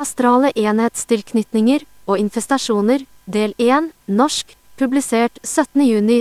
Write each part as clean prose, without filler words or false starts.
Astrale enhetstilknytninger og infestasjoner, del 1, norsk, publisert 17. juni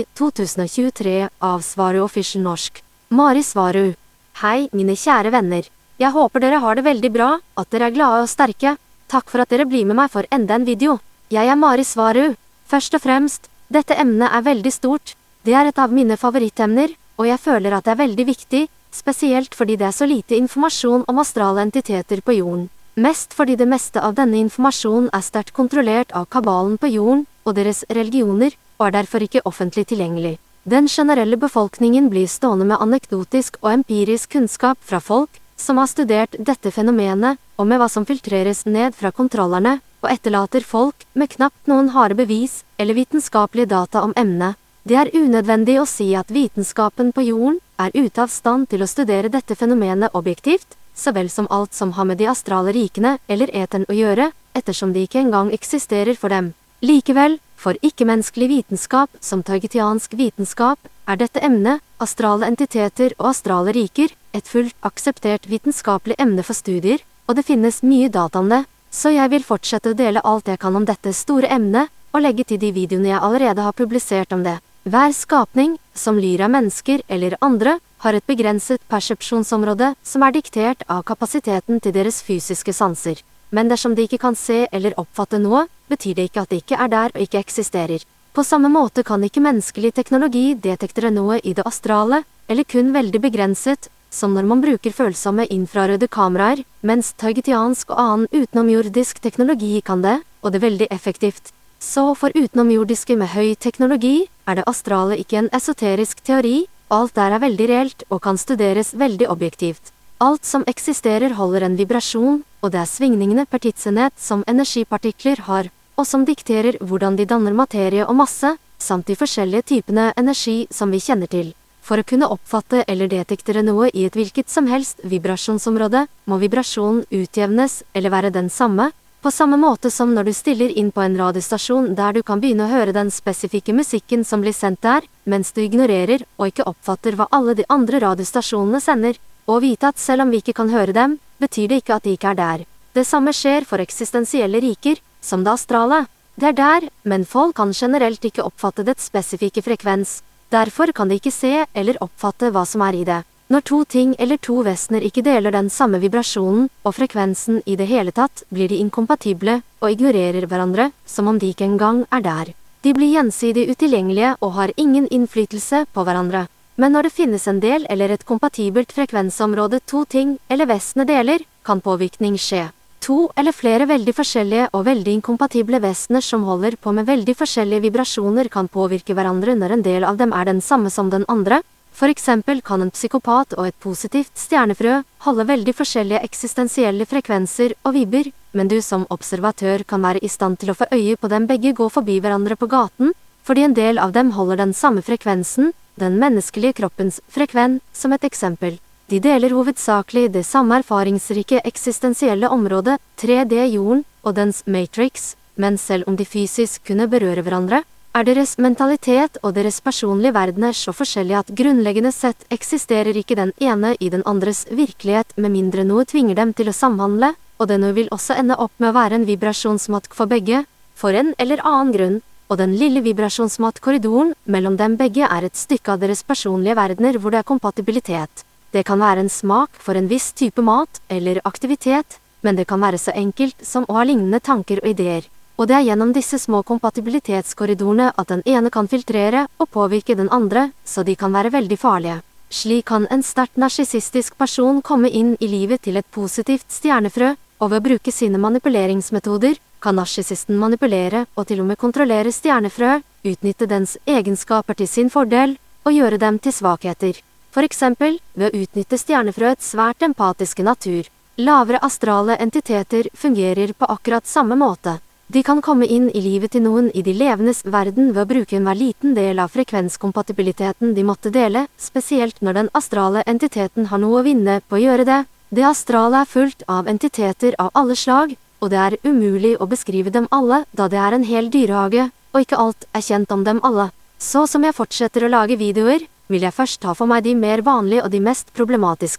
2023 av Svaru Official Norsk. Mari Svaru. Hei, mine kjære venner. Jeg håper dere har det veldig bra, at dere er glade og sterke. Takk for at dere blir med meg for enda en video. Jeg er Mari Svaru. Først og fremst, dette emnet er veldig stort. Det er et av mine favorittemner, og jeg føler at det er veldig viktig, spesielt fordi det er så lite informasjon om astrale entiteter på jorden. Mest fordi det meste av denne informasjonen er sterkt kontrollert av kabalen på jorden og deres religioner, og er derfor ikke offentlig tilgjengelig. Den generelle befolkningen blir stående med anekdotisk og empirisk kunnskap fra folk som har studert dette fenomenet, og med hva som filtreres ned fra kontrollerne, og etterlater folk med knapt noen harde bevis eller vitenskapelige data om emnet. Det er unødvendig å si at vitenskapen på jorden er ute av stand til å studere dette fenomenet objektivt, så vel som alt som har med de astrale rikene eller eteren å gjøre, ettersom de ikke engang eksisterer for dem. Likevel, for ikke-menneskelig vitenskap som taugetiansk vitenskap, er dette emnet, astrale entiteter og astrale riker, et fullt akseptert vitenskapelig emne for studier, og det finnes mye data om det, så jeg vil fortsette å dele alt jeg kan om dette store emnet, og legge til de videoene jeg allerede har publisert om det. Hver skapning, som lyr av mennesker eller andre, har et begrenset persepsjonsområde som er diktert av kapasiteten til deres fysiske sanser. Men dersom de ikke kan se eller oppfatte noe, betyr det ikke at det ikke er der og ikke eksisterer. På samme måte kan ikke menneskelig teknologi detektere noe i det astrale, eller kun veldig begrenset, som når man bruker følsomme infrarøde kameraer, mens taugetiansk og annen utenomjordisk teknologi kan det, og det er veldig effektivt. Så for utenomjordiske med høy teknologi, er det astrale ikke en esoterisk teori, alt der er veldig reelt og kan studeres veldig objektivt. Alt som eksisterer holder en vibrasjon, og det er svingningene per tidsenhet som energipartikler har, og som dikterer hvordan de danner materie og masse, samt de forskjellige typene energi som vi kjenner til. For å kunne oppfatte eller detektere noe i et hvilket som helst vibrasjonsområde, må vibrasjonen utjevnes eller være den samme, på samme måte som når du stiller inn på en radiostasjon der du kan begynne å høre den spesifikke musikken som blir sendt der, mens du ignorerer og ikke oppfatter hva alle de andre radiostasjonene sender, og vite at selv om vi ikke kan høre dem, betyr det ikke at de ikke er der. Det samme skjer for eksistensielle riker, som det astrale. Det er der, men folk kan generelt ikke oppfatte dets spesifikke frekvens. Derfor kan de ikke se eller oppfatte hva som er i det. Når to ting eller to vesener ikke deler den samme vibrasjonen og frekvensen i det hele tatt, blir de inkompatible og ignorerer hverandre, som om de ikke engang er der. De blir gjensidig utilgjengelige og har ingen innflytelse på hverandre. Men når det finnes en del eller et kompatibelt frekvensområde to ting eller vesener deler, kan påvirkning skje. To eller flere veldig forskjellige og veldig inkompatible vesener som holder på med veldig forskjellige vibrasjoner kan påvirke hverandre når en del av dem er den samme som den andre. For eksempel kan en psykopat og et positivt stjernefrø holde veldig forskjellige eksistensielle frekvenser og vibber, men du som observatør kan være i stand til å få øye på dem begge gå forbi hverandre på gaten, fordi en del av dem holder den samme frekvensen, den menneskelige kroppens frekvens, som et eksempel. De deler hovedsakelig det samme erfaringsrike eksistensielle området, 3D-jorden og dens matrix, men selv om de fysisk kunne berøre hverandre, er deres mentalitet og deres personlige verdener så forskjellige at grunnleggende sett eksisterer ikke den ene i den andres virkelighet med mindre noe tvinger dem til å samhandle, og det vil også ende opp med å være en vibrasjonsmatt for begge, for en eller annen grunn, og den lille vibrasjonsmattkorridoren mellom dem begge er et stykke av deres personlige verdener hvor det er kompatibilitet. Det kan være en smak for en viss type mat eller aktivitet, men det kan være så enkelt som å ha lignende tanker og ideer. Og det er gjennom disse små kompatibilitetskorridorene at den ene kan filtrere og påvirke den andre, så de kan være veldig farlige. Slik kan en sterkt narsissistisk person komme inn i livet til et positivt stjernefrø, og ved å bruke sine manipuleringsmetoder, kan narsissisten manipulere og til og med kontrollere stjernefrø, utnytte dens egenskaper til sin fordel, og gjøre dem til svakheter. For eksempel, ved å utnytte stjernefrøets svært empatiske natur. Lavere astrale entiteter fungerer på akkurat samme måte. De kan komme inn i livet til noen i de levendes verden ved å bruke en hver liten del av frekvenskompatibiliteten de måtte dele, spesielt når den astrale entiteten har noe å vinne på å gjøre det. Det astrale er fullt av entiteter av alle slag, og det er umulig å beskrive dem alle, da det er en hel dyrehage, og ikke alt er kjent om dem alle. Så som jeg fortsetter å lage videoer, vil jeg først ta for meg de mer vanlige og de mest problematiske.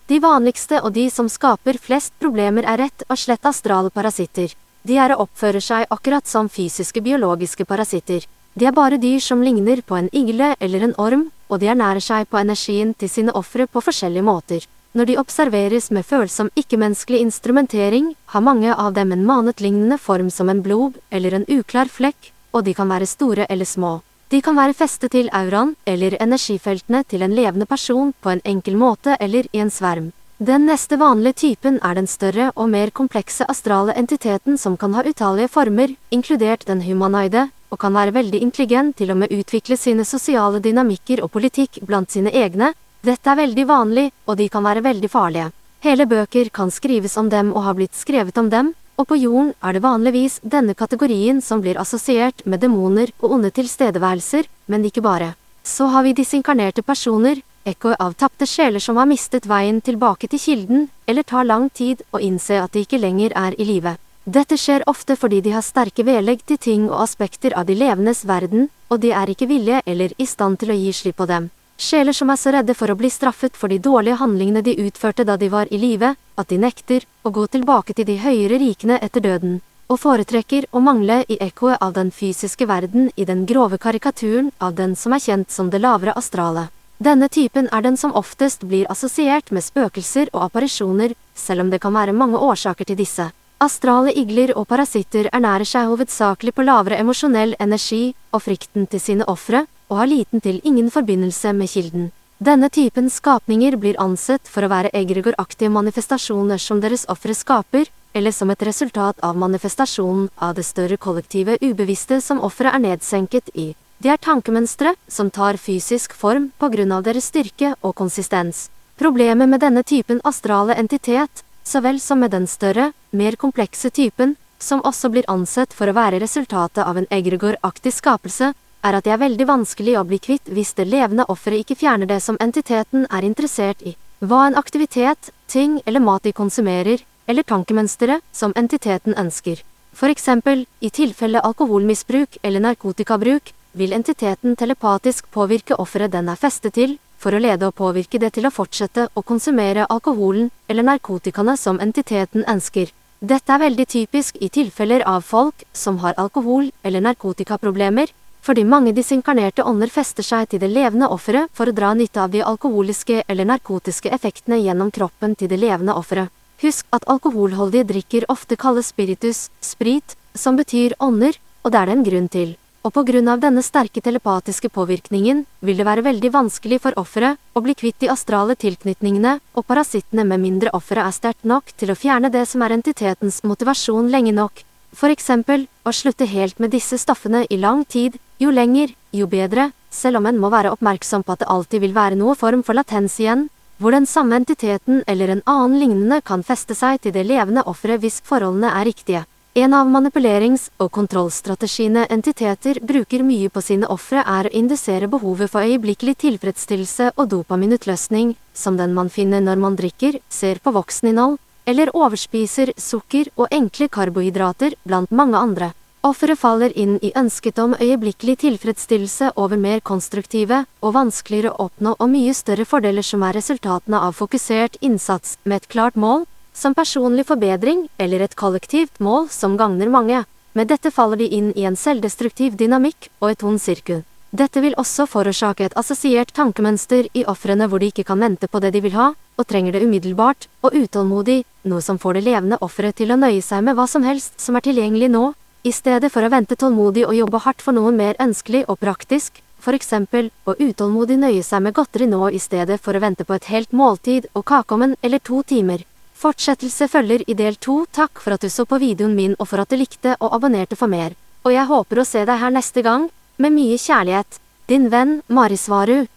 De vanligste og de som skaper flest problemer er rett og slett astrale parasitter. De er og oppfører seg akkurat som fysiske biologiske parasitter. De er bare dyr som ligner på en igle eller en orm, og de ernærer seg på energien til sine ofre på forskjellige måter. Når de observeres med følsom ikke-menneskelig instrumentering, har mange av dem en manetlignende form som en blob eller en uklar flekk, og de kan være store eller små. De kan være festet til auraen eller energifeltene til en levende person på en enkel måte eller i en sverm. Den neste vanlige typen er den større og mer komplekse astrale entiteten som kan ha utallige former, inkludert den humanoide, og kan være veldig intelligent til å med utvikle sine sosiale dynamikker og politikk blant sine egne. Dette er veldig vanlig, og de kan være veldig farlige. Hele bøker kan skrives om dem og har blitt skrevet om dem, og på jorden er det vanligvis denne kategorien som blir assosiert med demoner og onde tilstedeværelser, men ikke bare. Så har vi disinkarnerte personer, ekko av tapte sjeler som har mistet veien tilbake til kilden, eller tar lang tid å innse at de ikke lenger er i live. Dette skjer ofte fordi de har sterke vedlegg til ting og aspekter av de levendes verden, og de er ikke villige eller i stand til å gi slipp på dem. Sjeler som er så redde for å bli straffet for de dårlige handlingene de utførte da de var i live, at de nekter å gå tilbake til de høyere rikene etter døden, og foretrekker å mangle i ekkoet av den fysiske verden i den grove karikaturen av den som er kjent som det lavere astrale. Denne typen er den som oftest blir assosiert med spøkelser og apparisjoner, selv om det kan være mange årsaker til disse. Astrale igler og parasitter ernærer seg hovedsakelig på lavere emosjonell energi og frykten til sine ofre, og har liten til ingen forbindelse med kilden. Denne typen skapninger blir ansett for å være egregoraktige manifestasjoner som deres ofre skaper, eller som et resultat av manifestasjonen av det større kollektive ubevisste som offeret er nedsenket i. De er tankemønstre som tar fysisk form på grunn av deres styrke og konsistens. Problemet med denne typen astrale entitet, så vel som med den større, mer komplekse typen, som også blir ansett for å være resultatet av en egregoraktig skapelse, er at det er veldig vanskelig å bli kvitt hvis det levende offeret ikke fjerner det som entiteten er interessert i. Hva en aktivitet, ting eller mat de konsumerer, eller tankemønstre som entiteten ønsker. For eksempel, i tilfelle alkoholmisbruk eller narkotikabruk, vil entiteten telepatisk påvirke offeret den er festet til, for å lede og påvirke det til å fortsette å konsumere alkoholen eller narkotikaene som entiteten ønsker. Dette er veldig typisk i tilfeller av folk som har alkohol- eller narkotikaproblemer, fordi mange disinkarnerte ånder fester seg til det levende offeret for å dra nytte av de alkoholiske eller narkotiske effektene gjennom kroppen til det levende offeret. Husk at alkoholholdige drikker ofte kalles spiritus, sprit, som betyr ånder, og det er det en grunn til. Og på grunn av denne sterke telepatiske påvirkningen, vil det være veldig vanskelig for offeret å bli kvitt de astrale tilknytningene og parasittene med mindre offeret er sterkt nok til å fjerne det som er entitetens motivasjon lenge nok. For eksempel, å slutte helt med disse stoffene i lang tid, jo lenger, jo bedre, selv om en må være oppmerksom på at det alltid vil være noe form for latens igjen, hvor den samme entiteten eller en annen lignende kan feste seg til det levende offeret hvis forholdene er riktige. En av manipulerings- og kontrollstrategiene entiteter bruker mye på sine ofre er å indusere behovet for øyeblikkelig tilfredsstillelse og dopaminutløsning, som den man finner når man drikker, ser på vokseninnhold, eller overspiser sukker og enkle karbohydrater blant mange andre. Offeret faller inn i ønsket om øyeblikkelig tilfredsstillelse over mer konstruktive og vanskeligere å oppnå og mye større fordeler som er resultatene av fokusert innsats med et klart mål, som personlig forbedring eller et kollektivt mål som gagner mange. Med dette faller de inn i en selvdestruktiv dynamikk og et ond sirkel. Dette vil også forårsake et assosiert tankemønster i ofrene hvor de ikke kan vente på det de vil ha, og trenger det umiddelbart og utålmodig, noe som får det levende offeret til å nøye seg med hva som helst som er tilgjengelig nå, i stedet for å vente tålmodig og jobbe hardt for noe mer ønskelig og praktisk, for eksempel, å utålmodig nøye seg med godteri nå i stedet for å vente på et helt måltid og kake om 1 eller 2 timer. Fortsettelse følger i del 2. Takk for at du så på videoen min og for at du likte og abonnerte for mer. Og jeg håper å se deg her neste gang, med mye kjærlighet. Din venn, Mari Svaru.